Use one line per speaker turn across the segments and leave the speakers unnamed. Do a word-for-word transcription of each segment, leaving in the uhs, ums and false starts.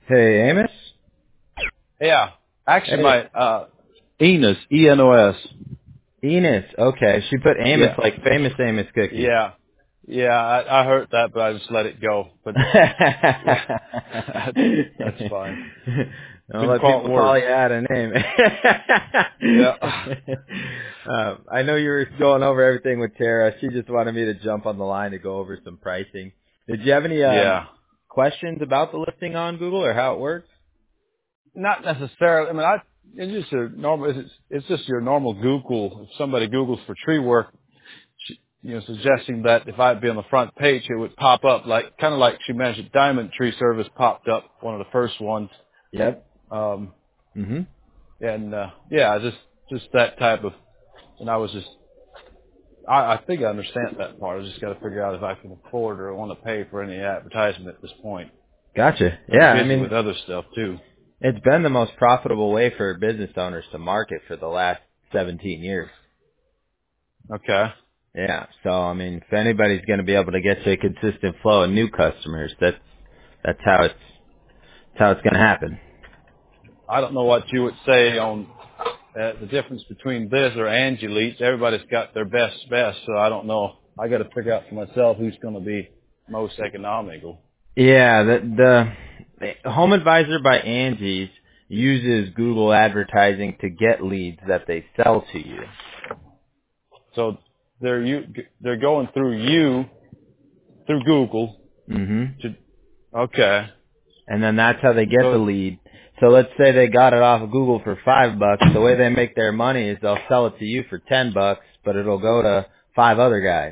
Hey, Amos?
Yeah. Actually,
Hey.
my, uh, Enos, E N O S.
Enos. Okay, she put Amos
Yeah.
like famous Amos cookie.
Yeah. Yeah, I, I heard that, but I just let it go. But, yeah, that's, that's fine.
Don't
Couldn't
let
call it
people
worse.
call you out a name.
Yeah.
um, I know you were going over everything with Tara. She just wanted me to jump on the line to go over some pricing. Did you have any um,
Yeah.
questions about the listing on Google or how it works?
Not necessarily. I mean, I, it's just a normal, it's, it's just your normal Google. If somebody Googles for tree work, you know, suggesting that if I'd be on the front page, it would pop up like, kind of like she mentioned, Diamond Tree Service popped up, one of the first ones.
Yep.
Um,
Mhm.
and, uh, yeah, just, just that type of, and I was just, I, I think I understand that part. I just got to figure out if I can afford or want to pay for any advertisement at this point.
Gotcha.
I'm
Yeah, I
busy
mean,
with other stuff too.
it's been the most profitable way for business owners to market for the last seventeen years.
Okay.
Yeah. So, I mean, if anybody's going to be able to get to a consistent flow of new customers, that's, that's how it's, that's how it's going to happen.
I don't know what you would say on uh, the difference between this or Angie Leach. Everybody's got their best best, so I don't know. I got to figure out for myself who's going to be most economical.
Yeah. The, the Home Advisor by Angie's uses Google advertising to get leads that they sell to you.
So they're you they're going through you through Google
hmm
to okay.
And then that's how they get the
So
lead. So let's say they got it off of Google for five bucks. The way they make their money is they'll sell it to you for ten bucks, but it'll go to five other guys,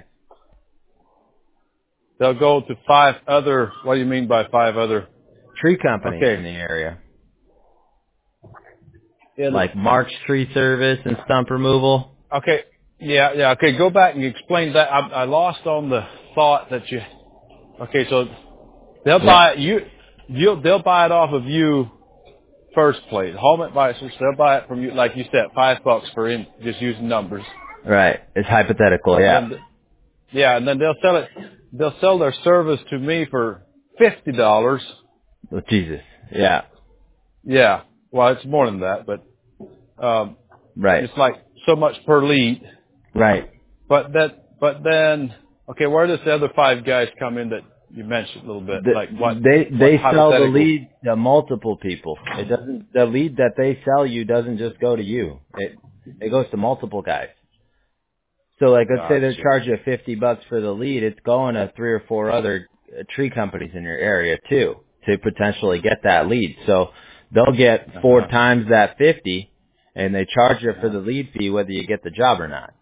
they'll go to five other. What do you mean by five other?
tree companies in
Okay.
the area,
It'll,
like Mark's Tree Service and stump removal.
okay. Yeah, yeah. Okay, go back and explain that. I, I lost on the thought that you. Okay, so they'll
Yeah.
buy it, you. You'll they'll buy it off of you first place. Home advisors, they'll buy it from you, like you said, five bucks for in just using numbers,
Right. It's hypothetical.
and
Yeah.
then yeah, and then they'll sell it. They'll sell their service to me for fifty dollars.
Oh, Jesus. Yeah.
Yeah, well, it's more than that, but um,
Right.
it's like so much per lead.
Right.
But that, but then, okay, where does the other five guys come in that you mentioned a little bit?
The,
Like what,
they
what
they sell the
hypothetical?
lead to multiple people. It doesn't. The lead that they sell you doesn't just go to you. It it goes to multiple guys. So like, let's say they're
Gotcha.
charging you fifty bucks for the lead, it's going to three or four other uh, tree companies in your area too to potentially get that lead. So they'll get
Uh
four
huh.
times that fifty, and they charge you for
Uh-huh.
the lead fee whether you get the job or not.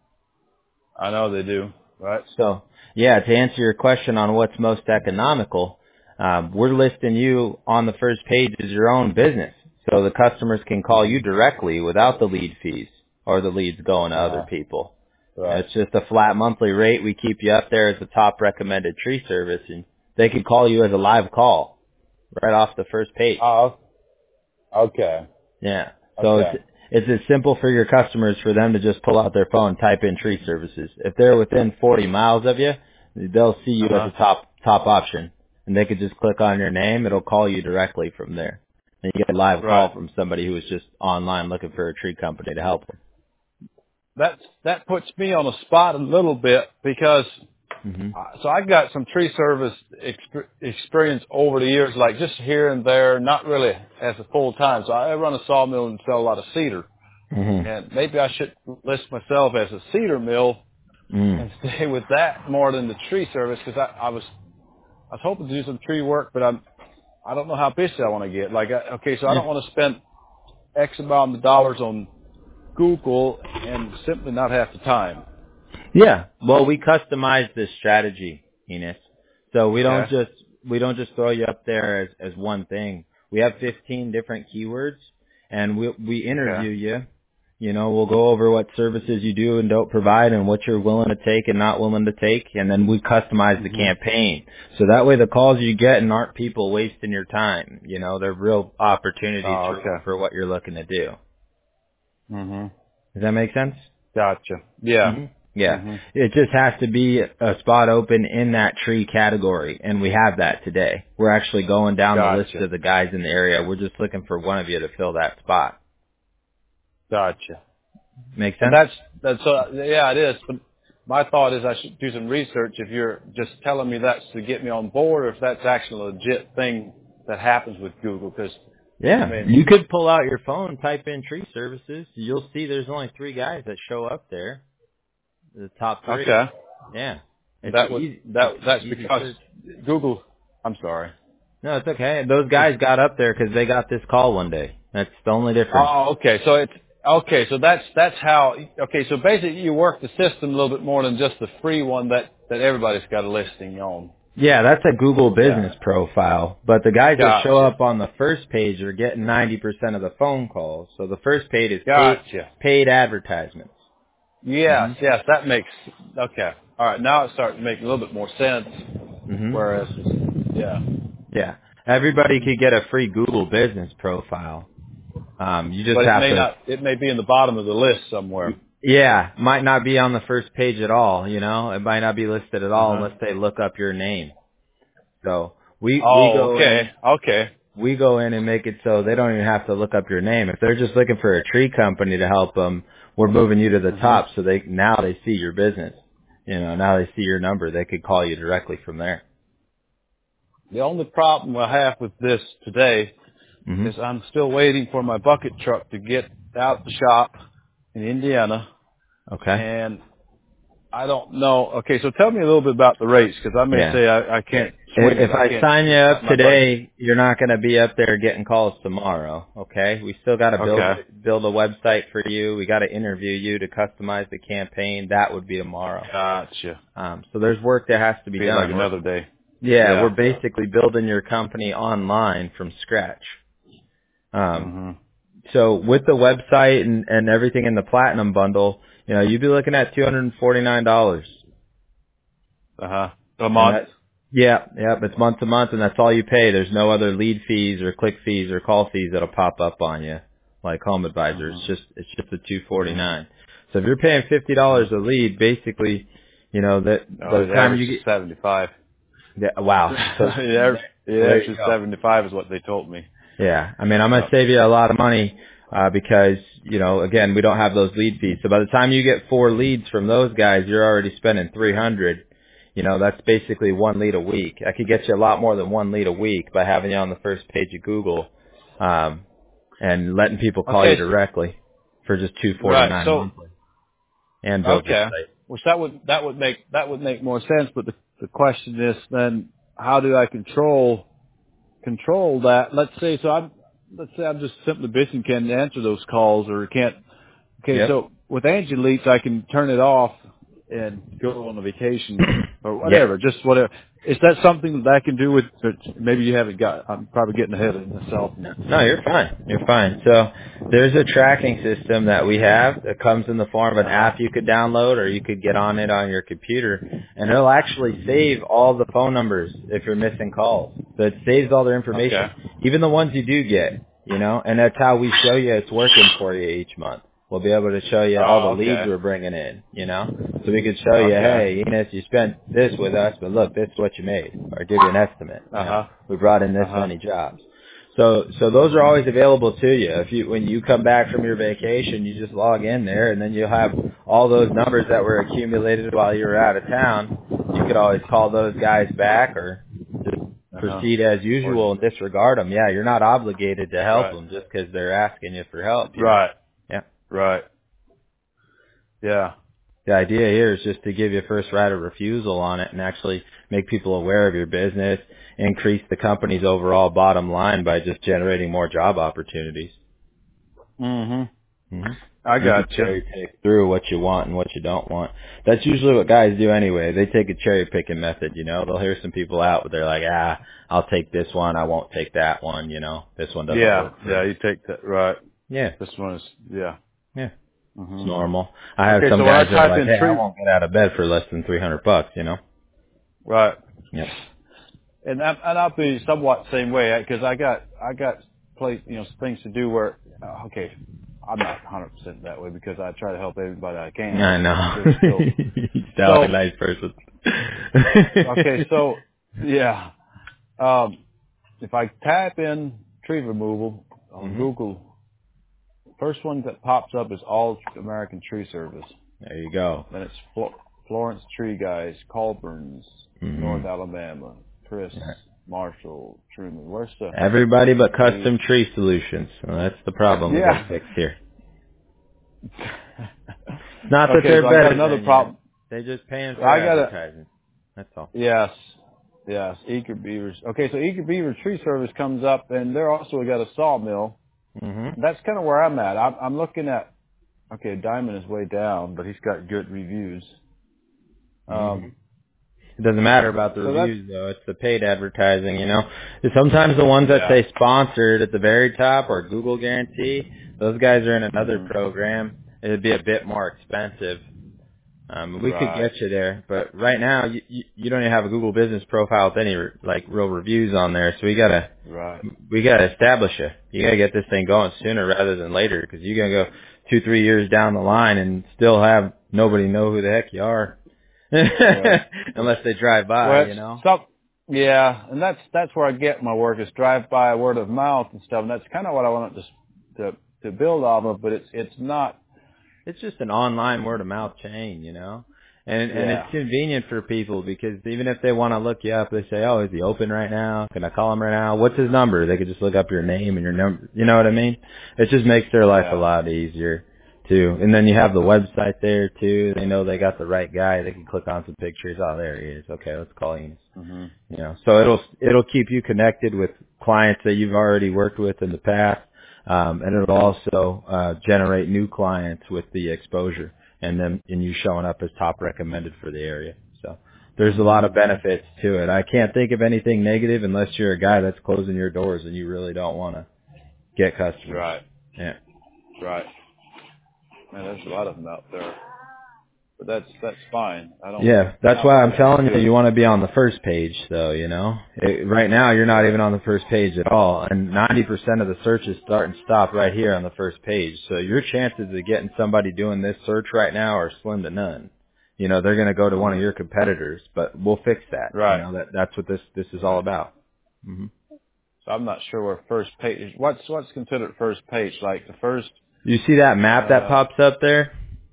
I know they do. Right.
So yeah, to answer your question on what's most economical, um, we're listing you on the first page as your own business, so the customers can call you directly without the lead fees or the leads going to
Uh
other
huh.
people.
Right.
It's just a flat monthly rate. We keep you up there as the top recommended tree service, and they can call you as a live call right off the first page.
Oh. Okay.
Yeah. So it's
Okay.
it's as simple for your customers for them to just pull out their phone, type in tree services. If they're within forty miles of you, they'll see you
Uh
as
huh.
a top top option, and they could just click on your name. It'll call you directly from there, and you get a live
Right.
call from somebody who was just online looking for a tree company to help them.
That that puts me on the spot a little bit because
hmm
uh, so I got some tree service exp- experience over the years, like just here and there, not really as a full time. So I run a sawmill and sell a lot of cedar,
hmm
and maybe I should list myself as a cedar mill
hmm
and stay with that more than the tree service because I, I was I was hoping to do some tree work, but I'm I don't know how busy I want to get. Like I, okay, so I
Yeah.
don't want to spend X amount of dollars on Google and simply not have the time.
Yeah. Well, we customize this strategy, Enos. So we don't
Okay.
just we don't just throw you up there as as one thing. We have fifteen different keywords, and we we
Okay.
interview you. You know, we'll go over what services you do and don't provide, and what you're willing to take and not willing to take, and then we customize the
Mhm.
campaign. So that way, the calls you get and aren't people wasting your time. You know, they're real opportunities
Oh,
for
okay.
for what you're looking to do.
Mhm.
Does that make sense?
Gotcha. Yeah.
Mm-hmm. Yeah.
Mm-hmm.
It just has to be a spot open in that tree category, and we have that today. We're actually going down the list
Gotcha.
of the guys in the area. We're just looking for one of you to fill that spot.
Gotcha.
Make
And
sense?
that's, that's, uh, yeah, it is. But my thought is I should do some research if you're just telling me that's to get me on board or if that's actually a legit thing that happens with Google. Because,
Yeah.
I mean,
You could pull out your phone, type in tree services. You'll see there's only three guys that show up there. The top three.
okay.
Yeah. It's
That would,
easy.
that,
It's
that's
easy
because
search.
Google, I'm sorry.
No, it's okay. Those guys got up there because they got this call one day. That's the only difference.
Oh, okay. So it's, okay. So that's, that's how, okay. So basically you work the system a little bit more than just the free one that, that everybody's got a listing on.
Yeah, that's a Google
Yeah.
business profile. But the guys that show
Gotcha.
up on the first page are getting ninety percent of the phone calls. So the first page is paid,
Gotcha.
paid advertisements.
Yes,
hmm
yes, that makes, okay. All right. Now it's starting to make a little bit more sense.
hmm
Whereas, yeah.
Yeah. Everybody could get a free Google business profile. Um, you just
But it
have
may
to,
not, it may be in the bottom of the list somewhere.
yeah, might not be on the first page at all, you know? It might not be listed at all
Uh-huh.
unless they look up your name. So we, we
Oh,
go in
okay. Okay.
we go in and make it so they don't even have to look up your name. If they're just looking for a tree company to help them, we're moving you to the
Uh-huh.
top so they now they see your business. You know, now they see your number. They could call you directly from there.
The only problem I have with this today
hmm
is I'm still waiting for my bucket truck to get out the shop in Indiana,
Okay.
and I don't know. Okay, so tell me a little bit about the rates, because I may
Yeah.
say I, I can't swing
If
it. I
I
can't.
sign you up
My budget.
today, you're not going to be up there getting calls tomorrow. Okay. We still got to build
Okay.
build a website for you. We got to interview you to customize the campaign. That would be tomorrow.
Gotcha.
Um, so there's work that has to be
Be like
done. We're,
another day.
yeah, we're
Yeah.
basically building your company online from scratch. Um,
hmm
so with the website and, and everything in the platinum bundle, you know, you'd be looking at two hundred forty-nine dollars.
Uh-huh. A
And
month?
that, yeah, yeah, it's month to month and that's all you pay. There's no other lead fees or click fees or call fees that'll pop up on you like Home Advisor.
hmm
It's just, it's just the two
hmm
forty-nine. So if you're paying fifty dollars a lead, basically, you know, that by
No,
the
the
time
average
you
is
get,
seventy-five.
yeah, wow. So
the average, the
there
average
you
is
go.
seventy-five is what they told me.
Yeah, I mean, I'm going to
Yep.
save you a lot of money uh, because, you know, again, we don't have those lead fees. So by the time you get four leads from those guys, you're already spending three hundred. You know, that's basically one lead a week. I could get you a lot more than one lead a week by having you on the first page of Google um, and letting people call you
Okay.
directly for just two forty
Right.
nine
So,
monthly and build your
okay.
site.
Which that would, that would make, that would make more sense. But the, the question is then, how do I control, control that? Let's say, so I'm, let's say I'm just simply busy and can't answer those calls or can't. Okay.
Yep.
So with Angie Leaks, I can turn it off and go on a vacation or
Yep.
whatever, just whatever. Is that something that I can do with, maybe you haven't got, I'm probably getting ahead of myself.
No, no, you're fine. You're fine. So there's a tracking system that we have that comes in the form of an
Uh-huh.
app you could download or you could get on it on your computer and it'll actually save all the phone numbers if you're missing calls. So it saves all their
Okay.
information, even the ones you do get, you know, and that's how we show you it's working for you each month. We'll be able to show you all the
Oh,
leads
okay.
we're bringing in, you know, so we could show you,
Okay.
hey, Enos, you spent this with us, but look, this is what you made, or give you an estimate, you know,
Uh-huh.
we brought in this
Uh-huh.
many jobs. So, so those are always available to you. If you, when you come back from your vacation, you just log in there and then you'll have all those numbers that were accumulated while you were out of town. You could always call those guys back or just
Uh-huh.
proceed as
Or
usual
just,
and disregard them. Yeah, you're not obligated to help
right.
them just because they're asking you for help, you know?
Right.
Yeah.
Right. Yeah.
The idea here is just to give you first right of refusal on it and actually make people aware of your business, increase the company's overall bottom line by just generating more job opportunities.
Mm-hmm.
hmm
I
You can
gotcha.
cherry pick through what you want and what you don't want. That's usually what guys do anyway. They take a cherry picking method, you know. They'll hear some people out, but they're like, ah, I'll take this one. I won't take that one, you know. This one doesn't
Yeah.
work for
Yeah,
me.
you take that. Right.
Yeah,
This one is, yeah.
yeah. It's
hmm
normal. I have
Okay,
some
so when I
guys that are
type
like,
in
hey, I
tree,
won't get out of bed for less than three hundred bucks, you know.
right.
Yep.
And, I, and I'll be somewhat the same way because I got, I got place, you know, things to do where, uh, okay, I'm not one hundred percent that way because I try to help everybody I can.
I know.
Still,
You sound like
so,
a nice person.
okay, so, yeah. Um, if I type in tree removal on
Mm-hmm.
Google, first one that pops up is All American Tree Service.
There you go.
Then it's Flo- Florence Tree Guys, Colburn's,
Mm-hmm.
North Alabama, Chris,
Yeah.
Marshall, Truman. Where's the
Everybody but
tree?
Custom Tree Solutions. So that's the problem we got
Yeah.
to fix here. It's not that
Okay,
they're
so I got
better
another
than you.
problem.
They're just paying for
I got a,
advertising. That's all.
yes, yes, Eager Beavers. Okay, so Eager Beaver Tree Service comes up, and they're also got a sawmill.
Mm-hmm.
That's kind of where I'm at. I'm, I'm looking at, okay, Diamond is way down, but he's got good reviews.
Mm-hmm.
Um,
It doesn't matter about the
so that's,
reviews though. It's the paid advertising, you know. Sometimes the ones that
yeah.
say sponsored at the very top or Google guarantee, those guys are in another
Mhm.
program. It'd be a bit more expensive. Um, we could
Right,
get you there, but right now you, you, you don't even have a Google business profile with any like real reviews on there. So we gotta
right.
we gotta establish you. You gotta get this thing going sooner rather than later because you're gonna go two three years down the line and still have nobody know who the heck you are.
Yeah.
Unless they drive by,
Well,
you
it's
know.
some, yeah, and that's that's where I get my work is drive by, word of mouth and stuff, and that's kind of what I wanted to to to build off of. But it's it's not.
It's just an online word of mouth chain, you know. And and it's
Yeah,
convenient for people because even if they want to look you up, they say, "Oh, is he open right now? Can I call him right now? What's his number?" They could just look up your name and your number. You know what I mean? It just makes their life a
yeah,
lot easier too. And then you have the website there too. They know they got the right guy. They can click on some pictures. Oh, there he is. Okay, let's call him.
hmm
You know, so it'll it'll keep you connected with clients that you've already worked with in the past, um, and it'll also uh, generate new clients with the exposure and then and you showing up as top recommended for the area. So there's a lot of benefits to it. I can't think of anything negative unless you're a guy that's closing your doors and you really don't want to get customers.
right,
Yeah.
right. Man, there's a lot of them out there, but that's that's fine. I don't.
Yeah, that's
Not
why
wanting
I'm
to
telling you,
confuse.
you want to be on the first page, though, you know? It, right now, you're not
Right.
even on the first page at all, and ninety percent of the searches start and stop right here on the first page. So your chances of getting somebody doing this search right now are slim to none. You know, they're going to go to one of
Mhm.
your competitors, but we'll fix that. You
Right.
know, that that's what this this is all
Right.
about. hmm
So I'm not sure where first page is. What's what's considered first page? Like the first.
You see that map that
Uh,
pops up there?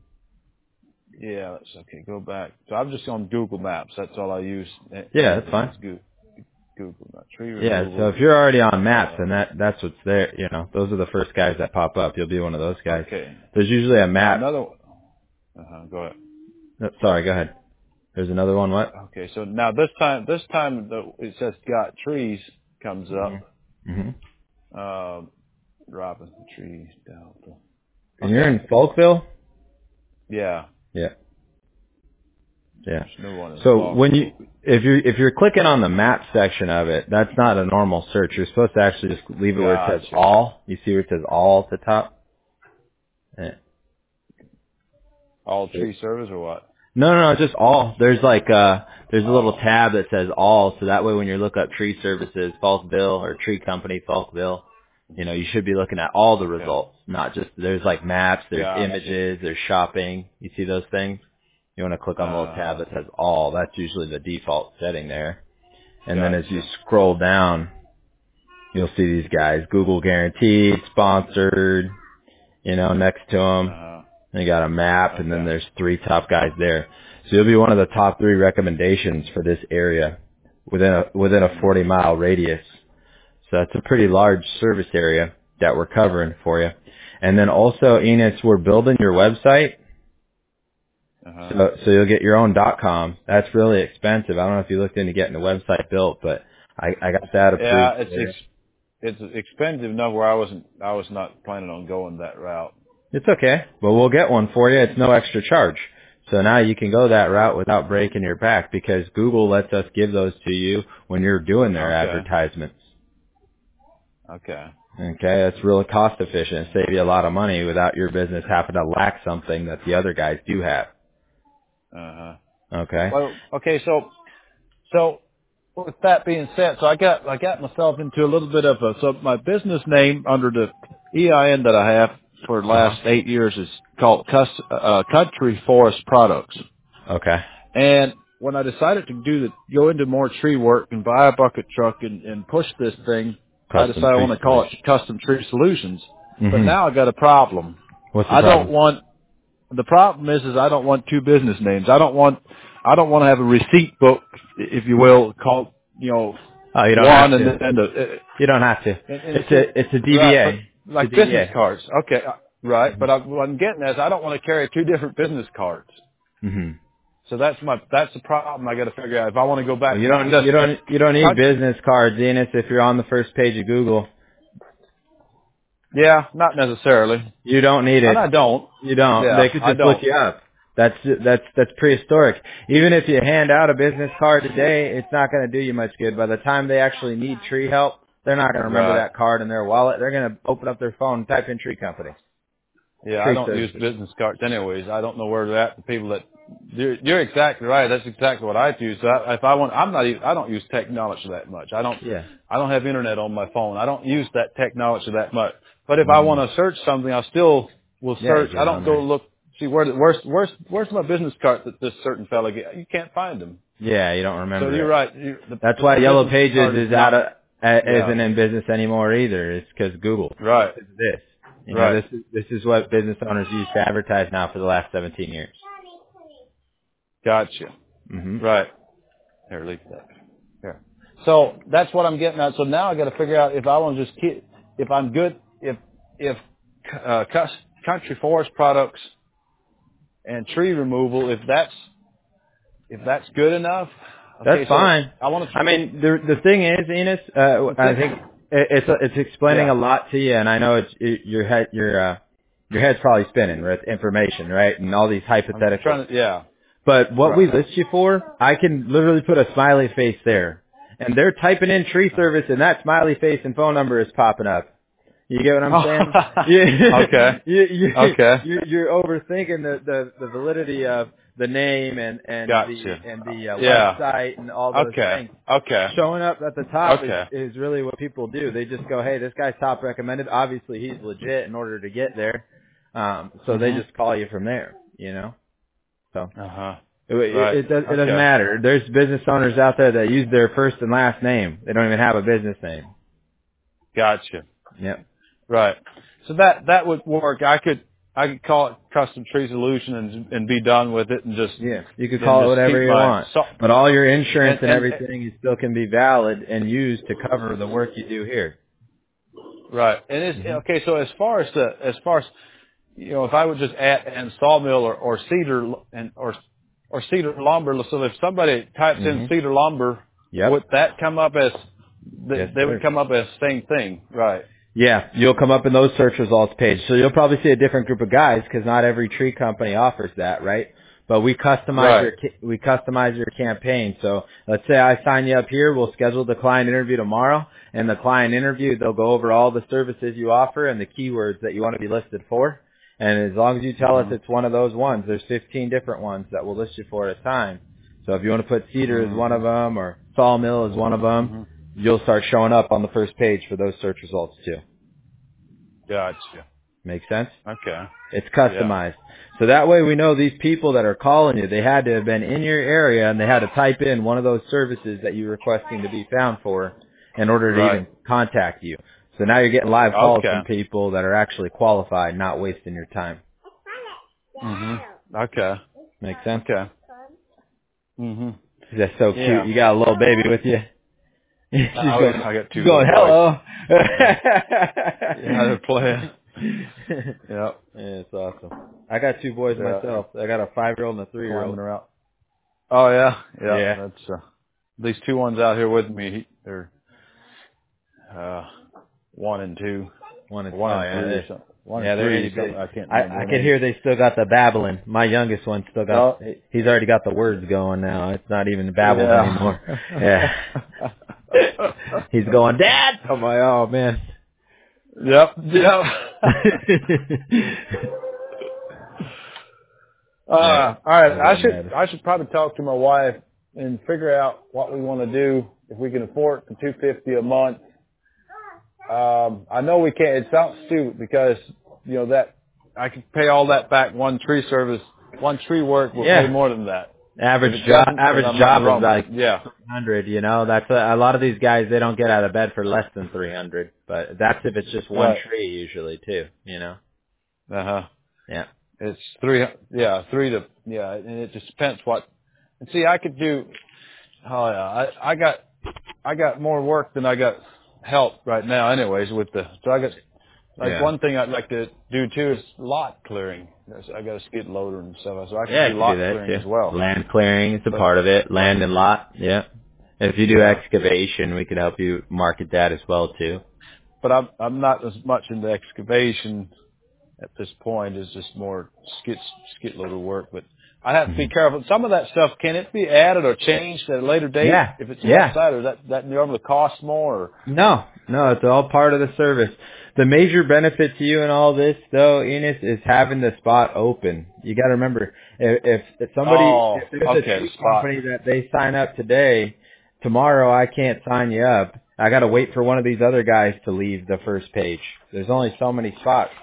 yeah. Let's okay. Go back. So I'm just on Google Maps. That's all I use. A-
Yeah, that's
Anything
fine.
is Google. Google Maps. Tree
Yeah, so
removal.
if you're already on maps,
Uh,
then that that's what's there. You know, those are the first guys that pop up. You'll be one of those guys.
okay.
There's usually a
Now
map.
another. Uh-huh, go ahead.
No, sorry, go ahead. There's another one. What?
Okay. So now this time, this time the, it says got trees comes up.
Mm-hmm. Mm-hmm.
Um, Robinson Trees Delta.
And you're
Okay.
in Falkville?
Yeah.
Yeah. Yeah.
There's no one in
So when you,
Falkville.
if you're, if you're clicking on the map section of it, that's not a normal search. You're supposed to actually just leave it where it says
Gotcha.
all. You see where it says all at the top? Yeah.
All tree service or what?
No, no, no, just all. There's like, uh, there's a little tab that says all, so that way when you look up tree services, Falkville, or tree company, Falkville, you know, you should be looking at all the
Okay.
results, not just, there's like maps, there's
Gotcha.
images, there's shopping. You see those things? You want to click on the little tab
Uh,
that says all. That's usually the default setting there. And then as you
gotcha.
scroll down, you'll see these guys, Google guaranteed, sponsored, you know, next to them.
Uh,
And you got a map, and then
okay.
there's three top guys there. So you'll be one of the top three recommendations for this area within a within a
Mm.
forty mile radius. So that's a pretty large service area that we're covering for you. And then also, Enos, we're building your website,
Uh-huh.
so so you'll get your own .com. That's really expensive. I don't know if you looked into getting a website built, but I I got that
Yeah,
approved
it's
for you.
ex- it's expensive enough where I wasn't I was not planning on going that route.
It's okay. Well, we'll get one for you. It's no extra charge. So now you can go that route without breaking your back because Google lets us give those to you when you're doing their
Okay.
advertisements.
Okay.
Okay, that's really cost efficient. Save you a lot of money without your business having to lack something that the other guys do have.
Uh-huh.
Okay?
Well, okay, so so with that being said, so I got I got myself into a little bit of a so my business name under the E I N that I have for the last uh-huh. eight years is called Cus- uh, Country Forest Products.
Okay.
And when I decided to do the, go into more tree work and buy a bucket truck and, and push this thing, custom I decided I want to call it Custom Tree Solutions. Mm-hmm. But now I got a problem.
What's the
I
problem?
don't want, the problem is, is I don't want two business names. I don't want, I don't want to have a receipt book, if you will, called, you know,
oh, you don't
one
have to.
and, and a, uh,
you don't have to.
And, and
it's a, it's a D B A.
Right, like
D B A.
business cards. Okay. Right. Mm-hmm. But I, what I'm getting at is I don't want to carry two different business cards.
Mm-hmm.
So that's my, that's the problem I got to figure out. If I want to go back.
Well, you don't, you don't, you don't need business cards, Enos, if you're on the first page of Google.
Yeah, not necessarily.
You don't need it.
And I don't.
You don't.
Yeah,
they could just look you up. That's, that's, that's prehistoric. Even if you hand out a business card today, it's not going to do you much good. By the time they actually need tree help, they're not going to remember
right.
that card in their wallet. They're going to open up their phone and type in tree company.
Yeah,
tree
I don't
services.
use business cards anyways. I don't know where they're at. The people that, you're, you're exactly right. That's exactly what I use. So I, if I want, I'm not even, I don't use technology that much. I don't,
yeah.
I don't have internet on my phone. I don't use that technology that much. But if mm. I want to search something, I still will search. Yeah, I don't go there. look, see where, the, where's, where's, where's my business card that this certain fella get? You can't find them.
Yeah, you don't remember.
So you're
it.
right. You, the,
That's
the
why Yellow Pages is, is out of, uh,
yeah.
isn't in business anymore either. It's because Google.
Right.
It's this. You
right.
know, this is, this is what business owners use to advertise now for the last seventeen years.
Gotcha.
Mm-hmm.
Right. Here, leave that. Here. So that's what I'm getting at. So now I got to figure out if I want to just keep, if I'm good, if, if, uh, Country Forest Products and tree removal, if that's, if that's good enough.
That's
okay,
fine.
So I want to.
I mean, the the thing is, Enos, uh, I think it's it's explaining
yeah.
a lot to you, and I know it's it, your head your uh, your head's probably spinning with information, right, and all these hypotheticals.
To, yeah.
But what
right.
we list you for, I can literally put a smiley face there, and they're typing in tree service, and that smiley face and phone number is popping up. You get what I'm saying?
yeah. Okay.
you, you,
okay.
You, you're overthinking the, the, the validity of the name and and
gotcha.
the and the uh,
yeah.
website and all those
okay.
things.
Okay.
Showing up at the top
okay.
is, is really what people do. They just go, hey, this guy's top recommended. Obviously, he's legit in order to get there. Um, so mm-hmm. they just call you from there. You know. So.
Uh huh.
It,
right.
it, it, does, it
okay.
doesn't matter. There's business owners out there that use their first and last name. They don't even have a business name.
Gotcha.
Yep.
Right. So that that would work. I could I could call it Custom Tree Solution and and be done with it and just
yeah. You could call it whatever you want, so, but all your insurance and, and, and everything and, still can be valid and used to cover the work you do here.
Right. And it's mm-hmm. okay. So as far as the as far as you know, if I would just add and sawmill or, or cedar and or or cedar lumber, so if somebody types mm-hmm. in cedar lumber,
yep.
would that come up as the,
yes,
they
sir.
would come up as the same thing, right?
Yeah, you'll come up in those search results page. So you'll probably see a different group of guys because not every tree company offers that, right? But we customize
right.
your we customize your campaign. So let's say I sign you up here, we'll schedule the client interview tomorrow, and the client interview they'll go over all the services you offer and the keywords that you want to be listed for. And as long as you tell mm-hmm. us it's one of those ones, there's fifteen different ones that we'll list you for at a time. So if you want to put cedar mm-hmm. as one of them or sawmill as one of them. Mm-hmm. You'll start showing up on the first page for those search results too.
Gotcha.
Make sense?
Okay.
It's customized. Yeah. So that way we know these people that are calling you, they had to have been in your area and they had to type in one of those services that you're requesting to be found for in order to
right.
even contact you. So now you're getting live calls
okay.
from people that are actually qualified, not wasting your time.
Mm-hmm. Okay.
Make sense?
Okay. Mm-hmm.
That's so cute.
Yeah.
You got a little baby with you. She's
I,
going,
I got two.
going hello.
yeah, they're playing.
Yep.
Yeah,
it's awesome. I got two boys yeah. myself. I got a five-year-old and a three-year-old.
Around. Oh yeah, yeah.
yeah.
That's uh, these two ones out here with me. They're uh, one and two.
One and
one
oh,
and
yeah,
three. Or one
yeah,
and
they're
three.
really big.
I can't.
I, I can hear they still got the babbling. My youngest one still got.
Oh.
He's already got the words going now. It's not even babbled
yeah.
anymore. Yeah. He's going, Dad. I'm like, oh man.
Yep. Yep. uh, all right. I should matter. I should probably talk to my wife and figure out what we want to do if we can afford the two fifty a month. Um, I know we can't. It sounds stupid because you know, that I could pay all that back. One tree service, one tree work will
Yeah.
pay more than that.
Average job, average job is like
yeah.
three hundred, you know, that's a, a lot of these guys, they don't get out of bed for less than three hundred, but that's if it's just one
Right.
tree usually too, you know?
Uh-huh.
Yeah.
It's three, yeah, three to, yeah, and it just depends what, and see, I could do, oh yeah, I, I got, I got more work than I got help right now anyways with the, so I got, like
Yeah.
one thing I'd like to do too is lot clearing. I got a skid loader and stuff, so I can
Yeah,
do
you
lot
can do that
clearing
too.
as well.
Land clearing is a
But,
part of it. Land and lot, yeah. If you do
yeah.
excavation, we could help you market that as well too.
But I'm, I'm not as much into excavation at this point. It's just more skid, skid loader work, but I have to be
Mhm.
careful. Some of that stuff, can it be added or changed at a later date?
Yeah.
If it's
Yeah.
outside, or that, that normally costs more? Or?
No, no, it's all part of the service. The major benefit to you in all this, though, Enos, is having the spot open. You got to remember, if, if if somebody,
Oh,
if there's
okay,
a
the
tree
spot.
company that they sign up today, tomorrow I can't sign you up. I got to wait for one of these other guys to leave the first page. There's only so many spots.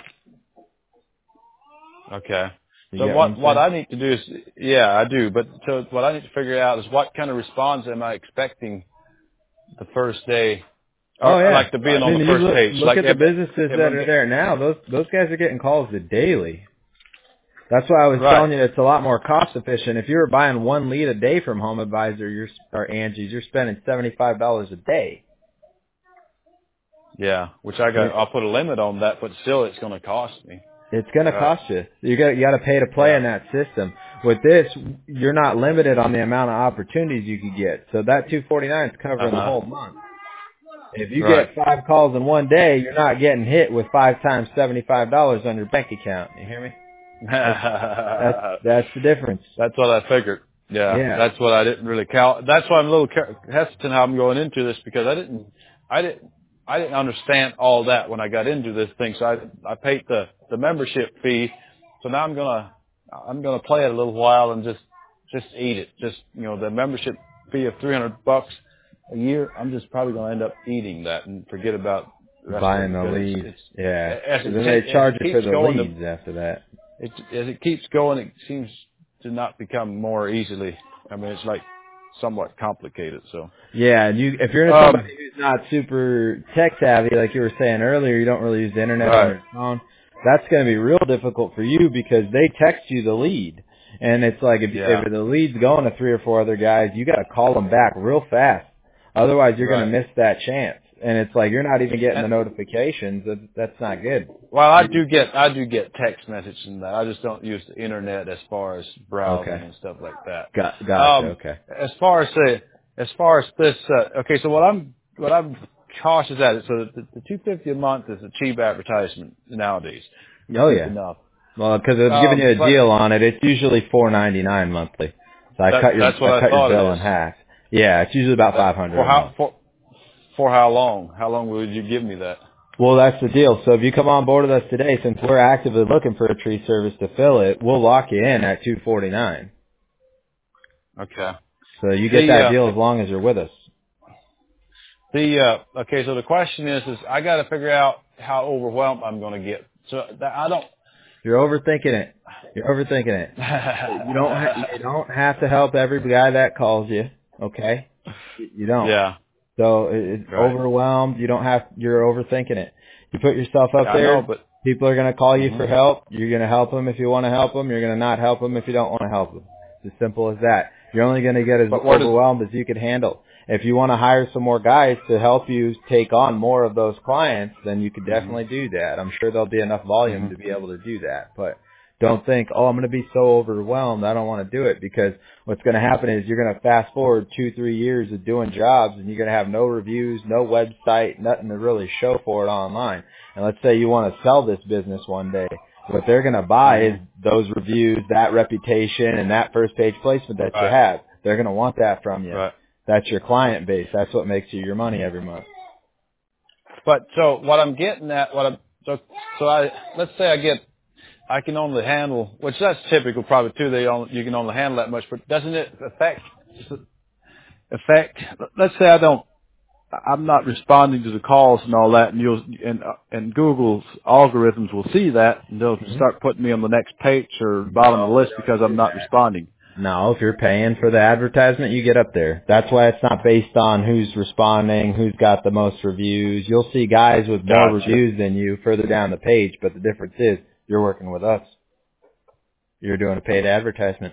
Okay.
You
So
get what I'm
what, what
saying?
I need to do is, yeah, I do, but so what I need to figure out is what kind of response am I expecting the first day, or
Oh yeah.
like to being
I
on
mean,
the
you
first
look
page.
look
Like
at the
if,
businesses
if
that
I'm
are
get,
there now. Those those guys are getting calls daily. That's why I was
right.
telling you it's a lot more cost efficient. If you were buying one lead a day from Home Advisor, you're or Angie's, you're spending seventy five dollars a day.
Yeah, which I got,
It,
I'll put a limit on that, but still it's going to cost me.
it's going to
Right.
cost you. You got you got to pay to play
Yeah.
in that system. With this, you're not limited on the amount of opportunities you could get. So that two forty nine is covering the
Uh-huh.
whole month. If you
Right.
get five calls in one day, you're not getting hit with five times seventy five dollars on your bank account. You hear me? That's that's, that's the difference.
That's what I figured. Yeah,
Yeah.
that's what I didn't really count. That's why I'm a little ca- hesitant how I'm going into this, because I didn't, I didn't, I didn't understand all that when I got into this thing. So I, I paid the, the membership fee. So now I'm gonna, I'm gonna play it a little while and just, just eat it. Just, you know, the membership fee of three hundred bucks a year. I'm just probably gonna end up eating that and forget about the rest of it,
Buying the
because
leads.
it's, it's
Yeah.
as
And
it,
then they
as
charge
it
you for
keeps
the
going, the
leads after that.
it, as it keeps going, it seems to not become more easily. I mean, it's like somewhat complicated. So,
Yeah, and you if you're somebody
um,
who's not super tech savvy, like you were saying earlier, you don't really use the internet on
right,
your phone. That's going to be real difficult for you because they text you the lead, and it's like if
yeah,
if the lead's going to three or four other guys, you got to call them back real fast. Otherwise, you're going
right.
to miss that chance. And it's like you're not even getting the
And,
notifications. That, that's not good.
well, I do get I do get text messages and that. I just don't use the internet as far as browsing
Okay,
and stuff like that.
got gotcha.
Um,
Okay.
as far as the as far as this, uh, okay. So what I'm what I'm cautious at, so the, the two fifty a month is a cheap advertisement nowadays. It's
Oh
cheap
yeah.
enough.
Well, because I was giving you
Um,
a
but
deal on it. It's usually four ninety nine monthly. So I
that
cut your
that's what
I
I
cut your
thought it
bill
is.
in half. Yeah, it's usually about
That,
five
for
hundred a
how
month.
for for how long? How long would you give me that?
Well, that's the deal. So if you come on board with us today, since we're actively looking for a tree service to fill it, we'll lock you in at two forty nine.
Okay.
So you get
The
that
uh,
deal as long as you're with us.
the uh, okay. So the question is, is I got to figure out how overwhelmed I'm going to get. So that, I don't.
You're overthinking it. You're overthinking it. You don't ha- you don't have to help every guy that calls you. Okay, you don't.
yeah.
So it- it's
Right.
overwhelmed. You don't have, you're overthinking it. You put yourself up
Yeah, I know,
there.
but
People are going to call you
hmm
for help. You're going to help them if you want to help them. You're going to not help them if you don't want to help them. It's as simple as that. You're only going to get as
but where does
overwhelmed as you can handle. If you want to hire some more guys to help you take on more of those clients, then you could
hmm
definitely do that. I'm sure there'll be enough volume
hmm
to be able to do that. But don't think, oh, I'm going to be so overwhelmed, I don't want to do it, because what's going to happen is you're going to fast forward two, three years of doing jobs, and you're going to have no reviews, no website, nothing to really show for it online. And let's say you want to sell this business one day. What they're going to buy
hmm
is those reviews, that reputation, and that first page placement that you
right,
have. They're going to want that from you.
right.
That's your client base. That's what makes you your money every month.
But so what I'm getting at, what I'm so so I let's say I get I can only handle, which that's typical probably too. They only, you can only handle that much, but doesn't it affect affect? Let's say I don't I'm not responding to the calls and all that, and you'll and uh, and Google's algorithms will see that, and they'll
Mm-hmm.
start putting me on the next page or bottom of the list because I'm not responding.
No, if you're paying for the advertisement, you get up there. That's why it's not based on who's responding, who's got the most reviews. You'll see guys with more
Gotcha.
reviews than you further down the page, but the difference is you're working with us. You're doing a paid advertisement.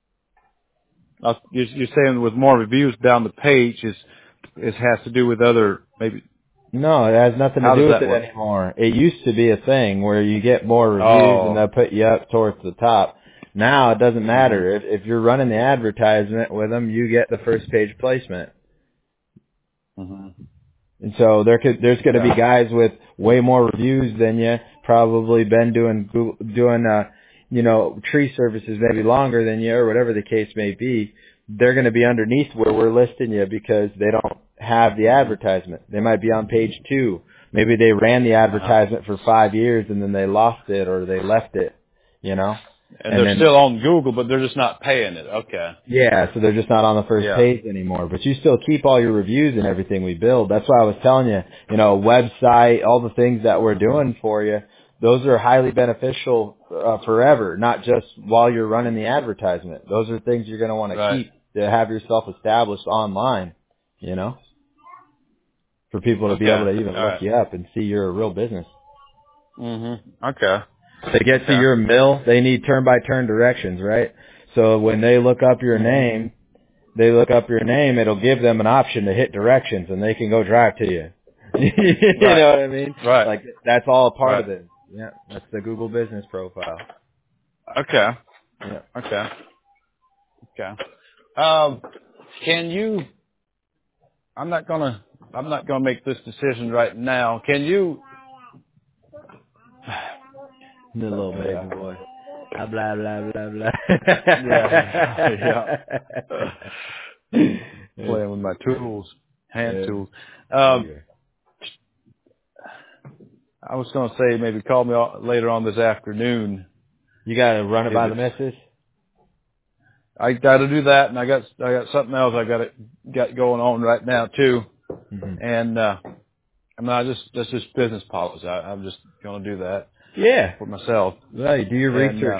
Uh, You're you're saying with more reviews down the page is it has to do with other maybe.
No, it has nothing to
How
do
does
with
that
it
work?
anymore. It used to be a thing where you get more reviews and
Oh.
they'll put you up towards the top. Now it doesn't
Mhm.
matter. If, if you're running the advertisement with them, you get the first page placement.
Mhm.
And so there could, there's going to be
Yeah.
guys with way more reviews than you, probably been doing, Google- doing, uh, you know, tree services maybe longer than you or whatever the case may be. They're going to be underneath where we're listing you because they don't have the advertisement. They might be on page two. Maybe they ran the
Uh-huh.
advertisement for five years and then they lost it or they left it, you know?
And
And
they're
then
still on Google, but they're just not paying it. Okay.
yeah, so they're just not on the first
Yeah.
page anymore. But you still keep all your reviews and everything we build. That's why I was telling you, you know, website, all the things that we're doing for you, those are highly beneficial uh, forever, not just while you're running the advertisement. Those are things you're going to want to
Right.
keep to have yourself established online, you know, for people to be able
Okay.
to even
All
look
right.
you up and see you're a real business.
Mhm. Okay.
To get to
Okay.
your mill, they need turn-by-turn directions, right? So when they look up your
Mhm.
name, they look up your name, it'll give them an option to hit directions and they can go drive to you. You
Right.
know what I mean?
Right.
Like, that's all a part
Right.
of it. Yeah, that's the Google business profile.
Okay.
Yeah.
Okay. Okay. Um, can you? I'm not gonna. I'm not gonna make this decision right now. Can you?
The little
Yeah.
baby boy. Ah, blah, blah, blah, blah.
Yeah. Yeah.
It's
Playing with my
funny.
tools, hand
Yeah.
tools.
Oh,
Um,
yeah.
I was gonna say maybe call me o- later on this afternoon.
You gotta run it
If
by the
it's,
missus?
I got to do that, and I got I got something else I got it got going on right now too.
hmm
And uh, I mean, I just that's just business policy. I, I'm just gonna do that
Yeah.
for myself
Well, you do your
and
research.
uh,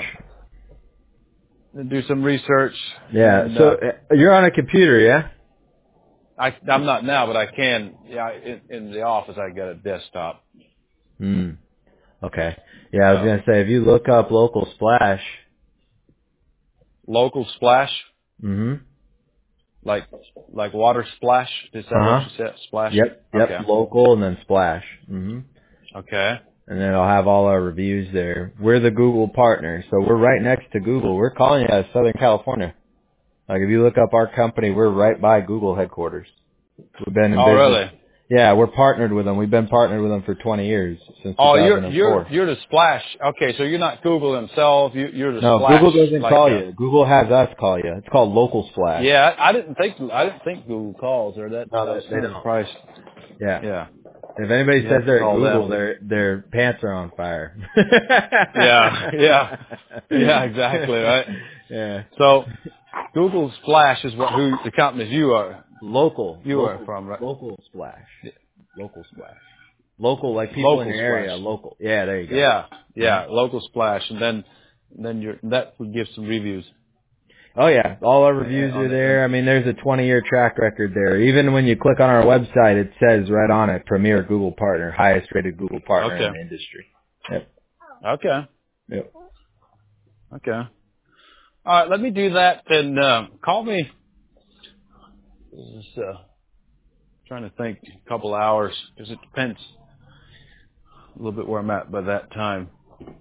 do some research.
Yeah.
And
So,
uh,
uh, you're on a computer, yeah?
I I'm not now, but I can. Yeah, in, in the office I got a desktop.
Hmm. Okay. Yeah, I was
Uh,
gonna say if you look up local splash.
local splash,
Mhm.
like like water splash. Is
Uh
that what
huh.
you said? Splash.
Yep. Yep.
Okay.
Local and then splash. Mhm.
Okay.
And then it'll have all our reviews there. We're the Google partner, so we're right next to Google. We're calling you out of Southern California. Like if you look up our company, we're right by Google headquarters. We've been in
Oh,
business.
really?
Yeah, we're partnered with them. We've been partnered with them for twenty years since
Oh, you're you're
two thousand four.
you're the splash. Okay, so you're not Google themselves. You, you're the
No,
splash.
Google doesn't
Like,
call
uh,
you. Google has us call you. It's called Local Splash.
yeah, I, I didn't think I didn't think Google calls or that.
No,
I was
they, they
kind of
don't.
surprised.
Yeah.
Yeah,
If anybody
you
says
have to
they're at
call
Google,
them.
their their pants are on fire.
Yeah, yeah, yeah, exactly right.
Yeah.
So Google Splash is what who the companies you are
Local,
you are
local,
from, right?
local splash, local splash, local like people in
Local
your
Splash.
area. Local. Yeah, there you go.
Yeah,
hmm
yeah, local Splash, and then then you're that would give some reviews
Oh yeah, all our reviews
on
are
it. And,
there. I mean, there's a twenty year track record there. Even when you click on our website, it says right on it, premier Google partner, highest rated Google partner in
okay,
the industry. Yep.
okay,
Yep.
okay. All right, let me do that. And uh, call me. Just uh, trying to think, a couple hours because it depends a little bit where I'm at by that time.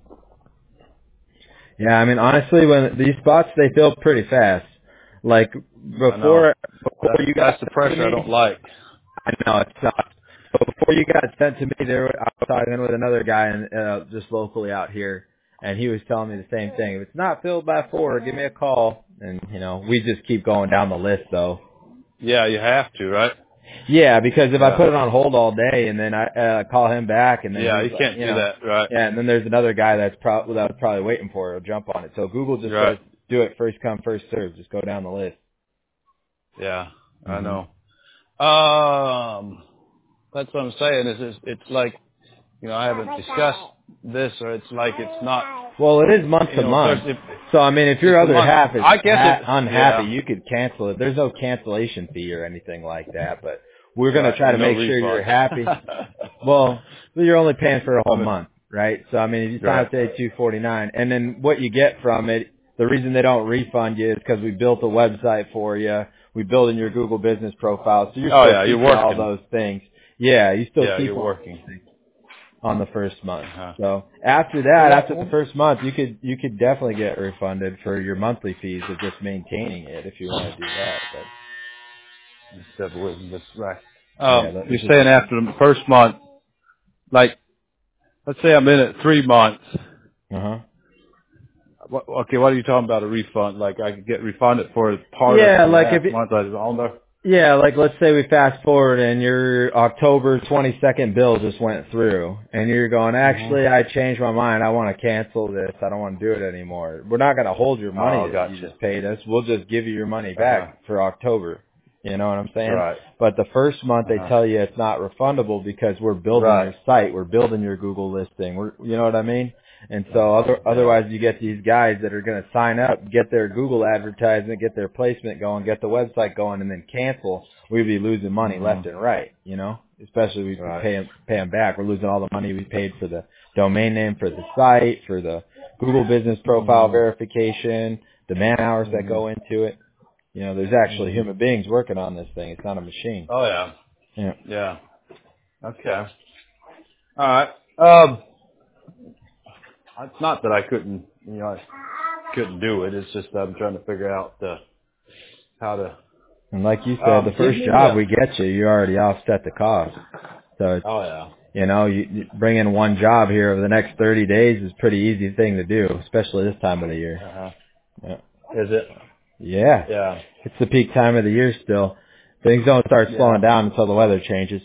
Yeah, I mean, honestly, when these spots they fill pretty fast. Like
I know
before, before
that's
you got
that's the
sent to
pressure I don't
me,
like.
I know it sucks. But before you got sent to me, there were- I was talking with another guy, and uh, just locally out here, and he was telling me the same thing. If it's not filled by four, give me a call. And you know, we just keep going down the list, though.
Yeah, you have to, right?
Yeah, because if I
Yeah,
put it on hold all day, and then I uh, call him back, and then
yeah,
he's
you
like,
can't
you
do
know,
that, right?
yeah, and then there's another guy that's probably that was probably waiting for it. He'll jump on it. So Google just
Right.
says, do it first come, first serve. Just go down the list.
Yeah, I
hmm
know. Um, that's what I'm saying. Is it's, it's like, you know, I haven't discussed this, or it's like it's not.
Well, it is month
You
to
know,
month.
if,
So I mean, if your
it's a
other
month.
half is
I guess
ha-
it.
unhappy,
Yeah.
you could cancel it. There's no cancellation fee or anything like that. But we're going to
Right.
try to
And no
make sure
refund.
you're happy. Well, you're only paying for a
I
whole
mean,
month, right? So I mean, if you sign
right.
up today, two forty-nine, and then what you get from it, the reason they don't refund you is because we built a website for you. We build in your Google Business profile, so you're
Oh
still
yeah, you're
keeping all
working.
those things. Yeah, you still
Yeah,
keep
you're
all
working.
those things on the first month.
Uh-huh.
So after
Well,
that,
what,
after the first month, you could you could definitely get refunded for your monthly fees of just maintaining it if you want to do that. But
Instead of waiting, that's right.
yeah,
Um,
that
you're
is just
saying after the first month, like, let's say I'm in it three months.
uh huh.
What, okay, what are you talking about a refund? Like I could get refunded for part of
Yeah,
the
like if
last
it,
month I was on there?
yeah, like let's say we fast forward and your October twenty-second bill just went through, and you're going,
Mm-hmm.
actually, I changed my mind. I want to cancel this. I don't want to do it anymore. We're not going to hold your money
Oh,
that you
gotcha.
just paid us. We'll just give you your money
Uh-huh.
back for October. You know what I'm saying?
Right.
But the first month they
Uh-huh.
tell you it's not refundable because we're building
Right.
your site. We're building your Google listing. We're, you know what I mean? And so
Uh-huh.
other,
Yeah.
otherwise you get these guys that are going to sign up, get their Google advertisement, get their placement going, get the website going, and then cancel. We'd be losing money
Mm-hmm.
left and right, you know? Especially if we
Right.
pay them, pay them back. We're losing all the money we paid for the domain name for the site, for the Google business profile
Mm-hmm.
verification, the man hours that
Mm-hmm.
go into it. You know, there's actually
Mm-hmm.
human beings working on this thing. It's not a machine.
Oh yeah.
Yeah.
Yeah. Okay. All right. Um, it's not that I couldn't, you know, I couldn't do it. It's just that I'm trying to figure out uh, how to.
And like you said,
Um,
the
give
first
me
job
a.
we get you, you already offset the cost. So it's,
Oh yeah.
you know, you, you bring in one job here over the next thirty days is a pretty easy thing to do, especially this time of the year.
Uh huh.
Yeah.
Is it?
Yeah.
Yeah.
It's the peak time of the year still. Things don't start slowing
Yeah.
down until the weather changes.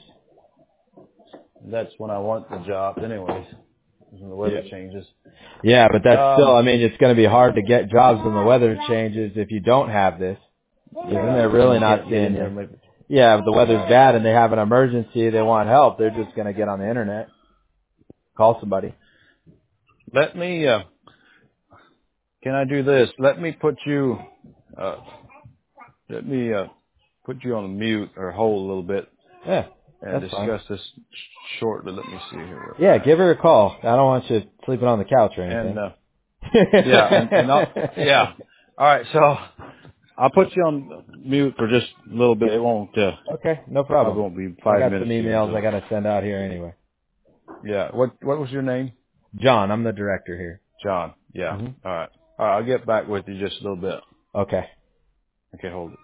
That's when I want the job, anyways. When the
Yeah.
weather changes.
Yeah, but that's still,
Um.
I mean, it's going to be hard to get jobs when the weather changes if you don't have this. Because then
Yeah.
they're
And
really
you
not
can't get
seeing
in
you.
there. Maybe.
Yeah, if the weather's bad and they have an emergency, they want help, they're just going to get on the internet, call somebody.
Let me. Uh, can I do this? Let me put you. Uh, let me uh, put you on mute or hold a little bit
Yeah,
and
that's fine.
discuss this sh- shortly. Let me see here real
Yeah,
fast.
give her a call. I don't want you sleeping on the couch or
And
anything.
uh, yeah, and and I'll, yeah. All right, so I'll put you on mute for just a little bit. It won't. Uh,
Okay, no
probably
problem.
won't be
I
five
got some
minutes here.
emails
So
I got to send out here anyway.
yeah. What what was your name?
John, I'm the director here.
John. Yeah.
hmm
All right. All right. I'll get back with you just a little bit.
Okay.
Okay. Hold it.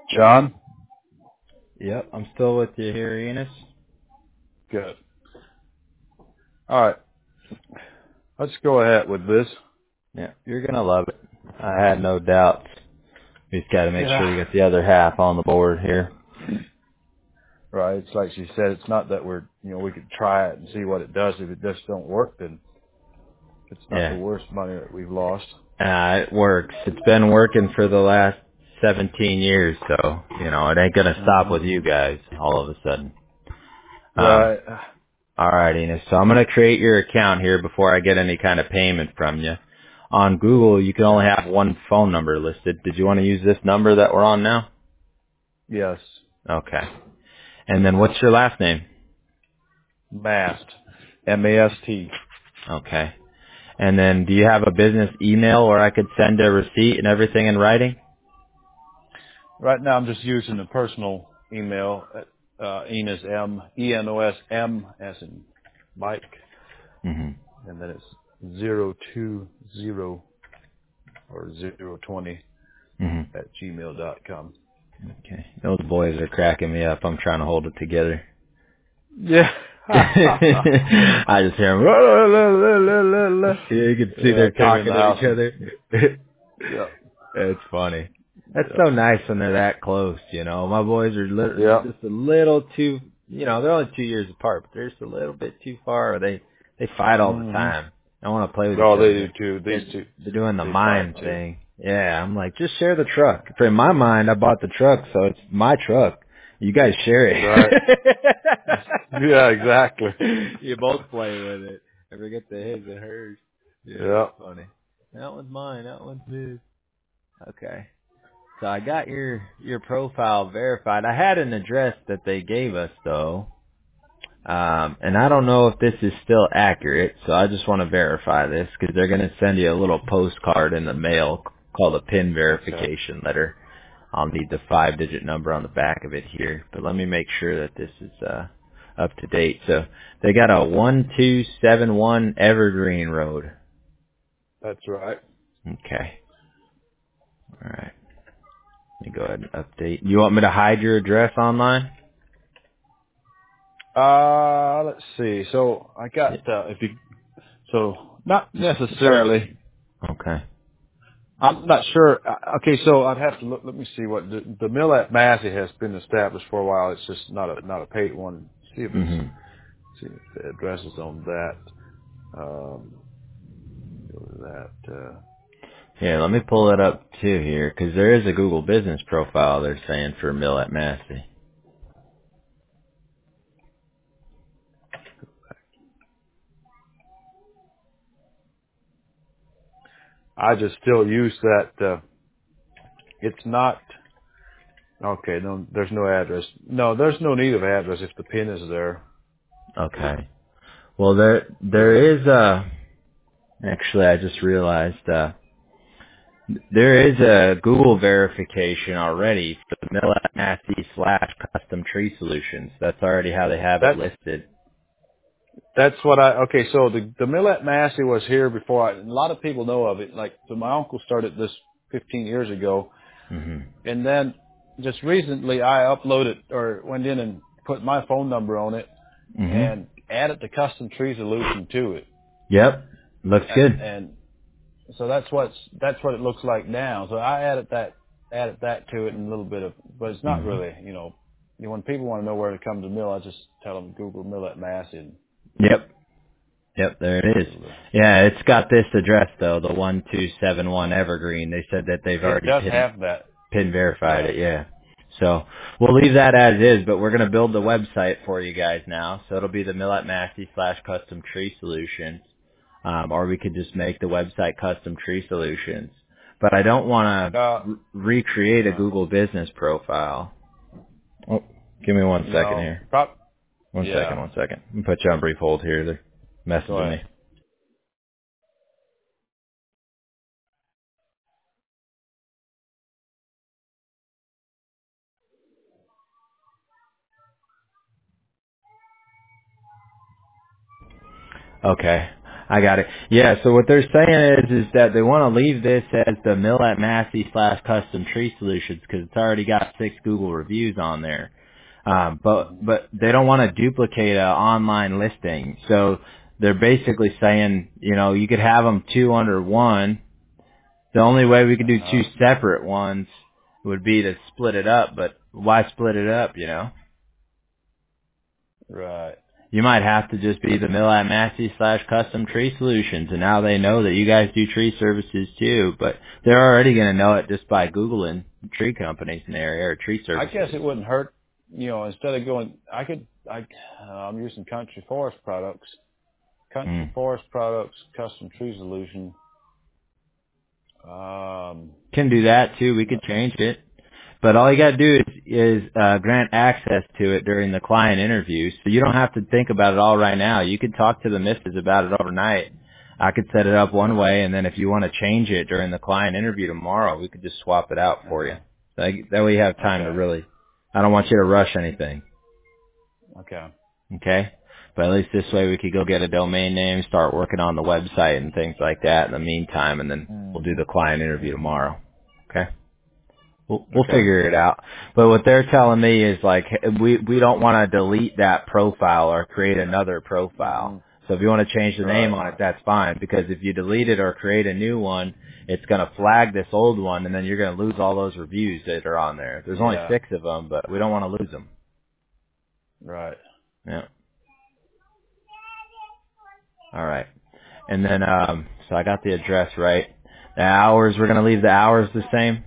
John?
Yep, I'm still with you here, Enos.
Good. All right. Let's go ahead with this.
Yeah, you're gonna love it. I had no doubts. We just got to make sure we
Yeah.
get the other half on the board here.
Right. It's like she said, it's not that we're, you know, we could try it and see what it does. If it just don't work, then it's not the
Yeah,
worst money that we've lost.
uh, it works. It's been working for the last seventeen years, so you know it ain't gonna stop
hmm
with you guys all of a sudden. Um,
Right.
all right, Enos. So I'm gonna create your account here before I get any kind of payment from you. On Google, you can only have one phone number listed. Did you want to use this number that we're on now?
Yes.
Okay. And then what's your last name?
Mast. M A S T.
Okay. And then do you have a business email where I could send a receipt and everything in writing?
Right now I'm just using the personal email at uh, Enos M, E N O S M as in Mike,
Mm-hmm.
and then it's zero two zero or zero twenty
Mm-hmm.
at gmail dot com.
Okay. Those boys are cracking me up. I'm trying to hold it together.
Yeah.
I just hear them. La, la, la, la, la, la, la. Yeah, you can see
Yeah,
they're
I came in
talking
the
to
house
each
and
other.
yeah,
It's funny. That's
yeah,
so nice when they're that close, you know. My boys are li-
yeah.
just a little too, you know, they're only two years apart, but they're just a little bit too far. They they fight all the
Mhm.
time. They want to play with each
Oh, they do
other.
too.
They're,
These two,
they're doing the
they fight
mind
too.
thing. Yeah, I'm like, just share the truck. For in my mind, I bought the truck, so it's my truck. You guys share
Right.
it.
Yeah, exactly.
You both play with it. I forget the his and hers. Yeah,
Yeah.
that's funny. That one's mine. That one's his. Okay. So I got your your profile verified. I had an address that they gave us though, um, and I don't know if this is still accurate. So I just want to verify this because they're going to send you a little postcard in the mail called a PIN
Okay.
verification letter. I'll need the five-digit number on the back of it here, but let me make sure that this is uh, up to date. So they got a one two seven one Evergreen Road.
That's right.
Okay. All right. Let me go ahead and update. You want me to hide your address online?
Uh, let's see. So I got,
Yeah.
uh, if you, so not necessarily.
Okay.
I'm not sure. Uh, Okay, so I'd have to look. Let me see what the, the mill at Massey has been established for a while. It's just not a not a paid one. See if it's
Mhm.
see if the address is on that. Um, go to that. Uh,
Here, let me pull it up too here, because there is a Google Business profile they're saying for Mill at Massey.
I just still use that. Uh, it's not okay. No, there's no address. No, there's no need of address if the pin is there.
Okay. Well, there there is a. Actually, I just realized uh, there is a Google verification already for the Mill at Massey slash Custom Tree Solutions. That's already how they have it
That's
listed.
that's what I. Okay, so the the mill at Massey was here before. I, and a lot of people know of it. Like, so my uncle started this fifteen years ago.
Mhm.
And then just recently I uploaded or went in and put my phone number on it
Mhm.
and added the custom tree solution to it.
Yep. Looks
And,
good.
and so that's what's, that's what it looks like now. So I added that, added that to it and a little bit of, but it's not
Mhm.
really, you know, you know, when people want to know where to come to mill, I just tell them Google mill at Massey and
Yep. Yep, there it is.
so the,
Yeah, it's got this address though, the one two seven one Evergreen. They said that they've
it
already
does
pin
have that.
pin verified
Yeah.
it, yeah. So we'll leave that as is, but we're gonna build the website for you guys now. So it'll be the Millet Massey slash Custom Tree Solutions, um, or we could just make the website Custom Tree Solutions. But I don't want
Uh,
to re- recreate a
uh,
Google Business profile. Oh, give me one second
no,
here.
prob-
One second,
yeah,
one second. I'm gonna put you on brief hold here. They're
go
messaging me.
ahead.
Okay. I got it. Yeah, so what they're saying is is that they want to leave this as the Mill at Massey slash Custom Tree Solutions because it's already got six Google reviews on there. Um, but but they don't want to duplicate an online listing. So they're basically saying, you know, you could have them two under one. The only way we could do
Uh-huh.
two separate ones would be to split it up. But why split it up, you know?
Right.
You might have to just be the Mill at Massey slash Custom Tree Solutions, and now they know that you guys do tree services too. But they're already going to know it just by Googling tree companies in the area or tree
I
services.
guess it wouldn't hurt, you know, instead of going, I could, I, uh, I'm using Country Forest Products, Country
Mm.
Forest Products, Custom Tree Solution. Um,
Can do that too. We could change it. But all you got to do is, is uh, grant access to it during the client interview, so you don't have to think about it all right now. You could talk to the missus about it overnight. I could set it up one way, and then if you want to change it during the client interview tomorrow, we could just swap it out for you. That, that way you have time to
okay.
really. I don't want you to rush anything,
Okay.
okay? But at least this way we could go get a domain name, start working on the website and things like that in the meantime, and then we'll do
Mm-hmm.
the client interview tomorrow. Okay? We'll, we'll
Okay.
figure it out. But what they're telling me is like, we, we don't want to delete that profile or create another
Mm-hmm.
profile. So if you want to change the name
Right.
on it, that's fine. Because if you delete it or create a new one, it's going to flag this old one and then you're going to lose all those reviews that are on there. There's only
Yeah.
six of them, but we don't want to lose them.
Right.
Yeah. All right. And then, um, so I got the address right. The hours, we're going to leave the hours the same.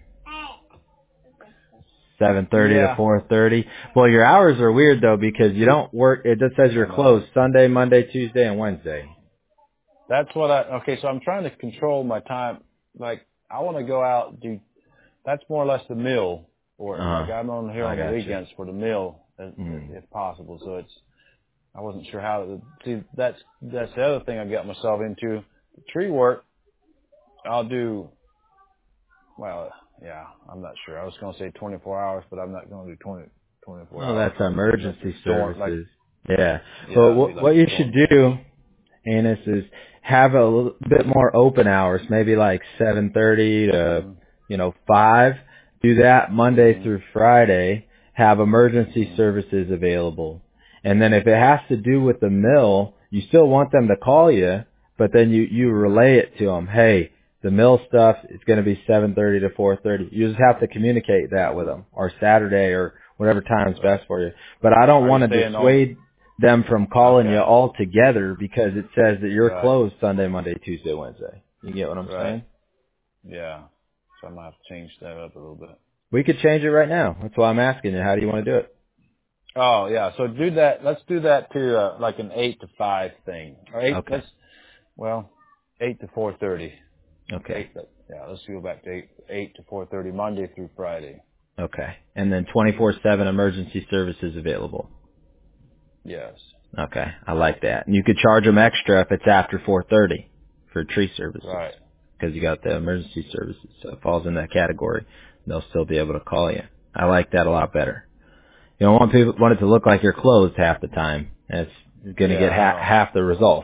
seven thirty to
Yeah.
four thirty. Well, your hours are weird though because you don't work. It just says
I
you're
know.
closed Sunday, Monday, Tuesday, and Wednesday.
That's what I, okay, so I'm trying to control my time. Like, I want to go out and do, that's more or less the mill, or
Uh
like
huh.
I'm on here
I
on the
got you.
weekends for the mill, if,
Mm.
if possible. So it's, I wasn't sure how to, see, that's, that's the other thing I got myself into. Tree work, I'll do, well, yeah, I'm not sure. I was going to say twenty-four hours, but I'm not going to do twenty, twenty-four
Well,
hours
that's
like, unless
emergency
it's storm, like,
services. Yeah. Well,
yeah, it'd be
what,
like
what
a
you should
storm damage.
do, Anus, is have a little bit more open hours, maybe like seven thirty to,
Mm-hmm.
you know, five. Do that Monday
Mm-hmm.
through Friday. Have emergency
Mm-hmm.
services available. And then if it has to do with the mill, you still want them to call you, but then you, you relay it to them. Hey, the mill stuff is going to be seven thirty to four thirty. You just have to communicate that with
Mm-hmm.
them, or Saturday, or whatever time's
Right.
best for you. But I don't
Are you
want to
saying on,
dissuade them from calling you
okay,
all together because it says that you're
right,
closed Sunday, Monday, Tuesday, Wednesday. You get what I'm
right.
saying?
Yeah. So I'm gonna have to change that up a little bit.
We could change it right now. That's why I'm asking you. How do you want to do it?
Oh yeah. So do that. Let's do that to uh, like an eight to five thing, or eight.
Okay.
Let's well, eight to four thirty.
Okay.
Eight. Yeah. Let's go back to eight. Eight to four thirty Monday through Friday.
Okay. And then twenty-four seven emergency services available.
Yes.
Okay. I like that. And you could charge them extra if it's after four thirty for tree services
Right.
because you got the emergency services. So it falls in that category. They'll still be able to call you. I like that a lot better. You don't want people want it to look like you're closed half the time. That's going to
Yeah.
get
I
ha-
know.
half the results.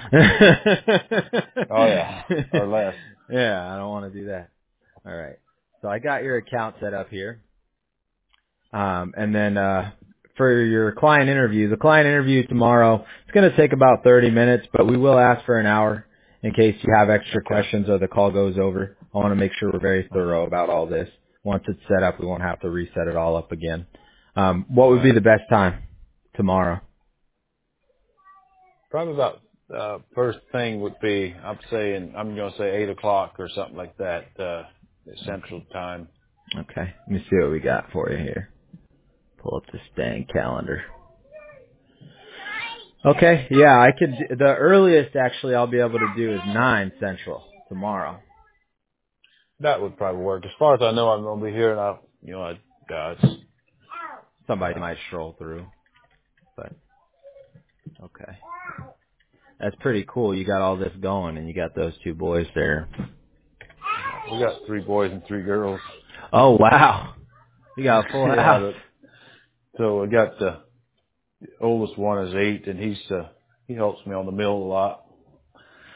Oh yeah. Or less.
Yeah, I don't want to do that. All right. So I got your account set up here. Um, and then uh, for your client interview, the client interview tomorrow, it's going to take about thirty minutes, but we will ask for an hour in case you have extra
Okay.
questions or the call goes over. I want to make sure we're very
Uh huh.
thorough about all this. Once it's set up, we won't have to reset it all up again. Um, what would be
Right.
the best time tomorrow?
Probably about uh first thing would be I'm saying I'm gonna say eight o'clock or something like that, uh
Okay.
Central Time.
Okay. Let me see what we got for you here. Pull up this dang calendar. Okay. Yeah, I could. d- The earliest actually I'll be able to do is nine Central tomorrow.
That would probably work. As far as I know, I'm gonna be here, and I, you know, I, uh, it's,
Somebody
uh,
might stroll through, but okay. That's pretty cool. You got all this going, and you got those two boys there.
we got three boys and three girls.
Oh wow, you got a full
Yeah,
house.
the, so I got the oldest one is eight, and he's uh, he helps me on the mill a lot.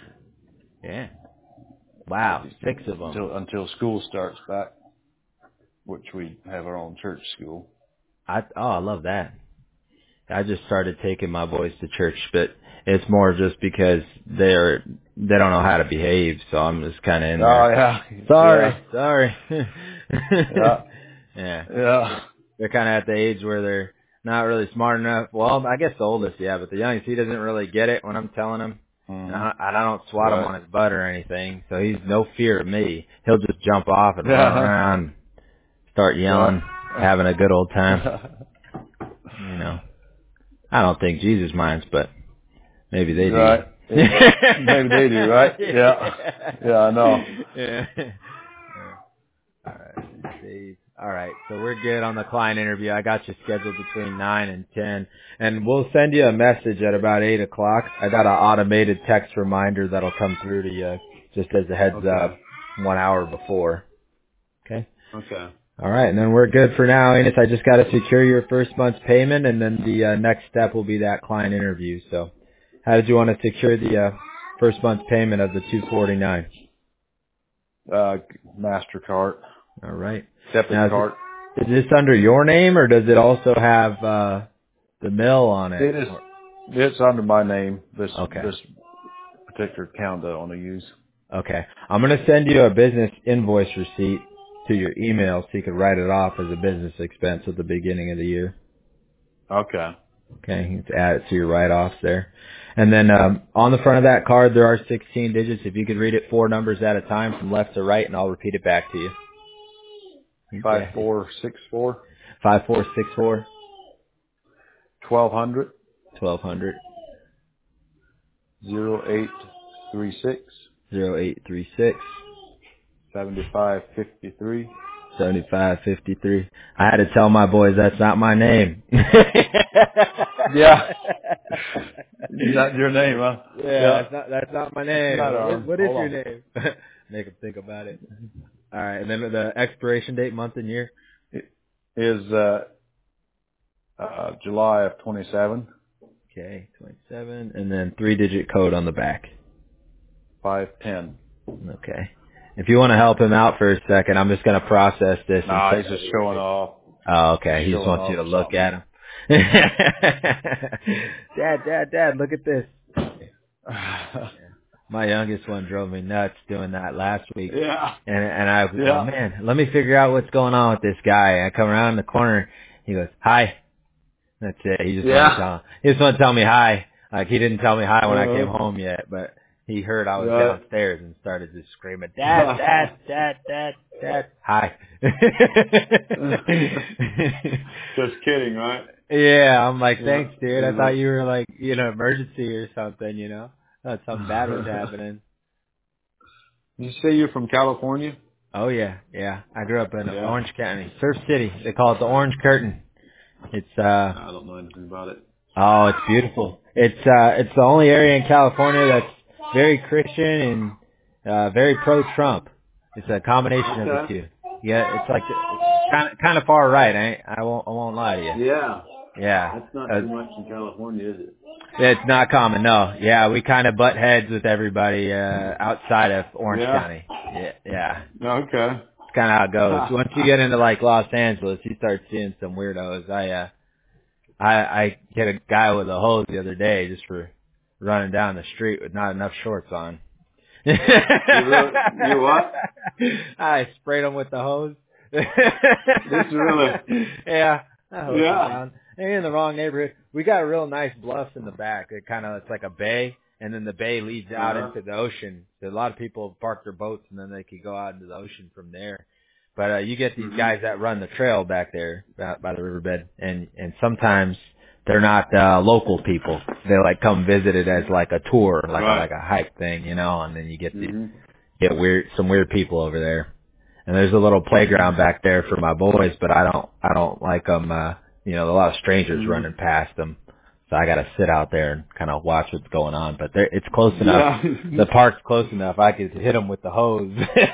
Yeah. Wow, six of them.
Until, until school starts back, which we have our own church school.
I oh, I love that. I just started taking my boys to church, but it's more just because they're they don't know how to behave, so I'm just kind of in there.
Oh yeah.
Sorry,
yeah.
sorry.
Yeah.
yeah.
Yeah.
They're kind of at the age where they're not really smart enough. Well, I guess the oldest, yeah, but the youngest, he doesn't really get it when I'm telling him.
Mm-hmm.
And I, and I don't swat
Right.
him on his butt or anything, so he's no fear of me. He'll just jump off and
Yeah.
run around, start yelling,
Yeah.
having a good old time. You know, I don't think Jesus minds, but maybe they do.
Right. Maybe they do, right? Yeah. Yeah, I know.
Yeah. All right. Save. All right. So we're good on the client interview. I got you scheduled between nine and ten, and we'll send you a message at about eight o'clock. I got an automated text reminder that'll come through to you just as a heads
Okay.
up, one hour before. Okay.
Okay.
All right, and then we're good for now. Enos, I just got to secure your first month's payment, and then the uh, next step will be that client interview. So, how did you want to secure the uh, first month's payment of the two forty nine?
Uh, MasterCard.
All right.
Debit
Now, is,
card.
it, is this under your name, or does it also have uh, the mill on it?
It is. It's under my name. This
Okay.
this particular account that I want to use.
Okay. I'm going to send you a business invoice receipt to your email so you can write it off as a business expense at the beginning of the year.
Okay.
Okay, you can add it to your write-offs there. And then um, on the front of that card, there are sixteen digits. If you could read it four numbers at a time from left to right, and I'll repeat it back to you.
Five
Okay.
four six four.
Five four six four.
Twelve hundred.
Twelve hundred.
Zero eight three six.
Zero eight three six.
Seventy five fifty three.
Seventy-five fifty-three. I had to tell my boys that's not my name.
Yeah. Not your name, huh?
Yeah,
Yeah.
that's not that's not my name.
Not
What,
ours.
what is
Hold
your
on.
name? Make them think about it. All right, and then the expiration date, month and year.
It is uh, uh, July of twenty seven.
Okay, twenty-seven, and then three-digit code on the back.
Five ten.
Okay. If you want to help him out for a second, I'm just going to process this.
Nah,
and
he's just showing off.
Oh, okay. He just
Showing
wants you
off
to look
something.
at him. Dad, Dad, Dad, look at this. My youngest one drove me nuts doing that last week.
Yeah.
And and I was,
Yeah.
oh man, let me figure out what's going on with this guy. I come around the corner. He goes, hi. That's it. He just wanted to
Yeah.
tell, he just wanted to tell me hi. Like he didn't tell me hi when I came
Uh,
home yet, but he heard I was
right.
downstairs and started just screaming, Dad, Dad, Dad, Dad, Dad, hi.
Just kidding, right?
Yeah, I'm like,
Yeah.
thanks, dude. I
Yeah.
thought you were like in an emergency or something, you know? I thought something bad was happening.
You say you're from California?
Oh yeah, yeah. I grew up in
Yeah.
Orange County, Surf City. They call it the Orange Curtain. It's uh
I don't know anything about it.
oh, it's beautiful. It's uh it's the only area in California that's very Christian and uh very pro Trump. It's a combination of the
Okay.
two. Yeah, it's like kind of kind of far right. I I won't I won't lie to you.
Yeah.
Yeah.
That's not
Uh,
too much in California, is it?
It's not common, no. Yeah, we kind of butt heads with everybody uh outside of Orange
Yeah.
County. Yeah, yeah.
Okay.
It's kind of how it goes. Once you get into like Los Angeles, you start seeing some weirdos. I uh I I hit a guy with a hose the other day just for running down the street with not enough shorts on.
You really, you what?
I sprayed him with the hose.
This really?
Yeah, I hosed
Yeah.
him down. Ain't in the wrong neighborhood. We got a real nice bluff in the back. It kind of it's like a bay, and then the bay leads out
Uh-huh.
into the ocean. So a lot of people park their boats, and then they could go out into the ocean from there. But uh, you get these
Mhm.
guys that run the trail back there by, by the riverbed, and and sometimes they're not uh, local people. They like come visit it as like a tour, like a,
Right.
like a hike thing, you know. And then you get the
Mhm.
get weird some weird people over there. And there's a little playground back there for my boys, but I don't I don't like them. Uh, you know, a lot of strangers
Mhm.
running past them, so I got to sit out there and kind of watch what's going on. But there, it's close enough.
Yeah.
The park's close enough. I could hit them with the hose.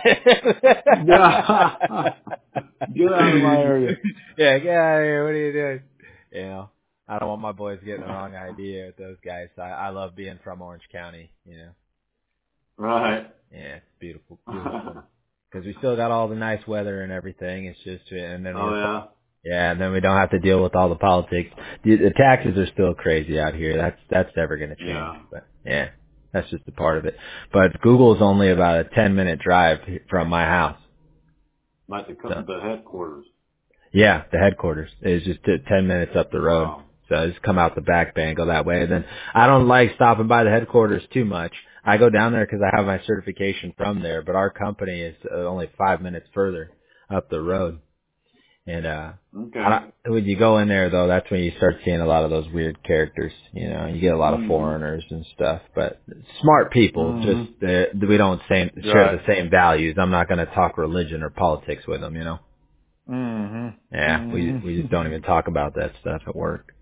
Yeah. Get out of my area.
Yeah, get out of here. What are you doing? You know, I don't want my boys getting the wrong idea with those guys. So I, I love being from Orange County. You know.
Right.
Yeah, it's beautiful, beautiful. Because we still got all the nice weather and everything. It's just, and then
Oh
we're,
yeah.
yeah, and then we don't have to deal with all the politics. The, the taxes are still crazy out here. That's that's never going to change.
Yeah.
But yeah, that's just a part of it. But Google is only about a ten minute drive from my house.
Like the,
So,
the headquarters.
yeah, the headquarters is just t- ten minutes up the road.
Wow.
So I just come out the back bay and go that way. And then I don't like stopping by the headquarters too much. I go down there because I have my certification from there, but our company is uh, only five minutes further up the road. And uh,
Okay.
I don't, when you go in there though, that's when you start seeing a lot of those weird characters. You know, you get a lot of
Mm-hmm.
foreigners and stuff, but smart people.
Mm-hmm.
Just uh, we don't same, share
Right.
the same values. I'm not going to talk religion or politics with them. You know.
Mm-hmm.
Yeah, we
Mm-hmm.
we just don't even talk about that stuff at work.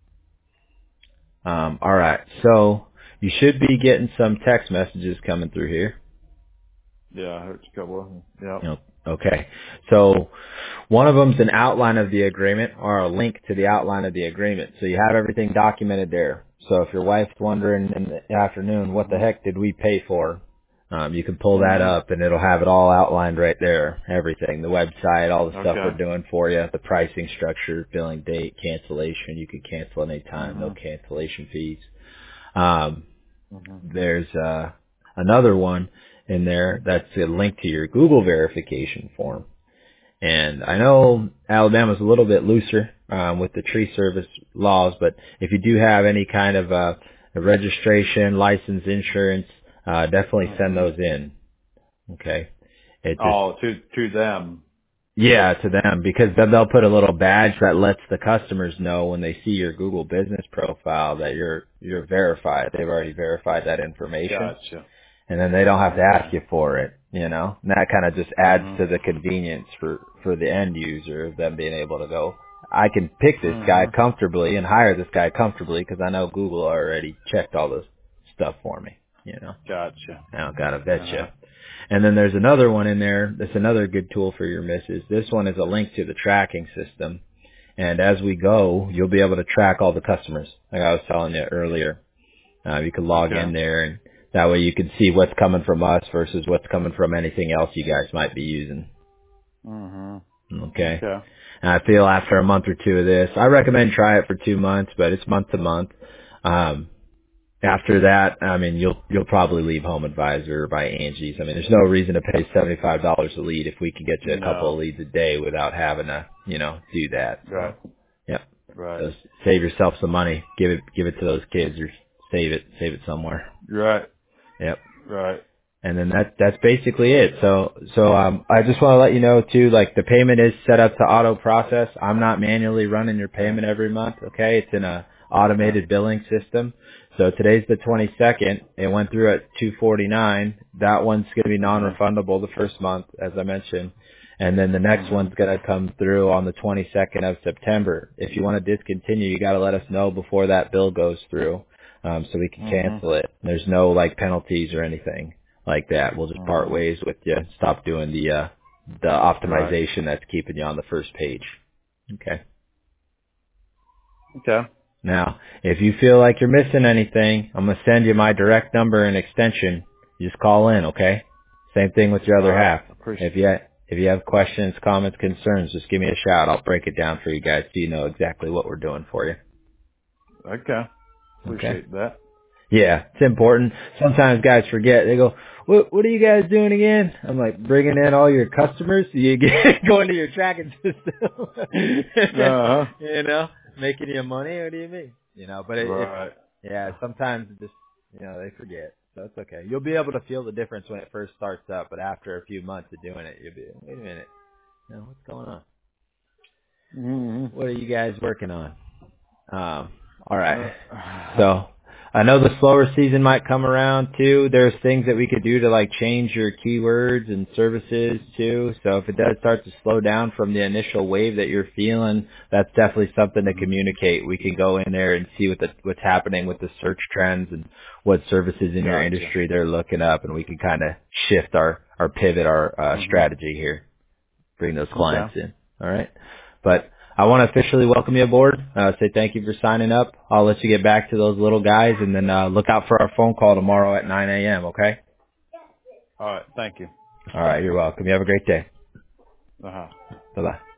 Um, all right, so you should be getting some text messages coming through here.
Yeah, I heard a couple of them. Yeah.
You know, okay, so one of them's an outline of the agreement or a link to the outline of the agreement. So you have everything documented there. So if your wife's wondering in the afternoon, what the heck did we pay for? Um, you can pull that
Mm-hmm.
up and it'll have it all outlined right there. Everything, the website, all the stuff
Okay.
we're doing for you, the pricing structure, billing date, cancellation. You can cancel any time, no
Mm-hmm.
cancellation fees. Um,
Mm-hmm.
there's uh, another one in there that's a link to your Google verification form. And I know Alabama's a little bit looser um, with the tree service laws, but if you do have any kind of uh, a registration, license, insurance, uh, definitely send
Mm-hmm.
those in. Okay. It just,
Oh, to to them.
yeah, to them, because then they'll put a little badge that lets the customers know when they see your Google business profile that you're you're verified. They've already verified that information.
Gotcha.
And then they don't have to ask
Okay.
you for it, you know? And that kind of just adds
Mm-hmm.
to the convenience for, for the end user of them being able to go, I can pick this guy
Mm-hmm.
comfortably and hire this guy comfortably because I know Google already checked all this stuff for me, you know?
Gotcha.
I don't gotta vet you.
Uh-huh.
And then there's another one in there that's another good tool for your missus. This one is a link to the tracking system. And as we go, you'll be able to track all the customers, like I was telling you earlier. Uh, you can log
Okay.
in there, and that way you can see what's coming from us versus what's coming from anything else you guys might be using.
Mm-hmm.
Okay.
Okay.
And I feel after a month or two of this, I recommend try it for two months, but it's month to month. Um, after that, I mean, you'll you'll probably leave Home Advisor or buy Angie's. I mean, there's no reason to pay seventy-five dollars a lead if we can get you a couple of
No.
leads a day without having to, you know, do that. So,
Right.
yep.
Right.
So save yourself some money. Give it give it to those kids or save it save it somewhere.
Right.
Yep.
Right.
And then that that's basically it. So so um I just want to let you know too, like the payment is set up to auto process. I'm not manually running your
Okay.
payment every month, okay? It's in a
Okay.
automated billing system. So today's the twenty-second. It went through at two forty-nine. That one's going to be
Uh-huh.
non-refundable the first month, as I mentioned. And then the next
Mm-hmm.
one's going to come through on the twenty-second of September. If you want to discontinue, you got to let us know before that bill goes through, um, so we can
Mm-hmm.
cancel it. There's no like penalties or anything like that. We'll just part
Mm-hmm.
ways with you. Stop doing the uh, the
Right.
optimization that's keeping you on the first page. Okay.
Okay.
Now, if you feel like you're missing anything, I'm gonna send you my direct number and extension. You just call in, okay? Same thing with your
All
other
right.
half.
Appreciate.
If you if you have questions, comments, concerns, just give me a shout. I'll break it down for you guys so you know exactly what we're doing for you.
Okay.
Okay?
Appreciate that.
Yeah, it's important. Sometimes guys forget. They go, "What what are you guys doing again?" I'm like, "Bringing in all your customers. You get going to your tracking system."
Uh-huh.
You know, making you money. What do you mean? You know, but it, it
Right.
yeah, sometimes it just you know they forget. So it's okay. You'll be able to feel the difference when it first starts up, but after a few months of doing it, you'll be, wait a minute, you know, what's going on?
Mm-hmm.
What are you guys working on? Um, all right.
Uh,
So I know the slower season might come around too. There's things that we could do to like change your keywords and services too. So if it does start to slow down from the initial wave that you're feeling, that's definitely something to
mm-hmm.
communicate. We can go in there and see what the, what's happening with the search trends and what services in your
Gotcha.
industry they're looking up, and we can kind of shift our, our pivot, our uh,
Mm-hmm.
strategy here. Bring those clients
Okay.
in. All right. But I want to officially welcome you aboard. Uh, say thank you for signing up. I'll let you get back to those little guys, and then uh, look out for our phone call tomorrow at nine a.m. Okay?
All right. Thank you.
All right. You're welcome. You have a great day.
Uh huh.
Bye-bye.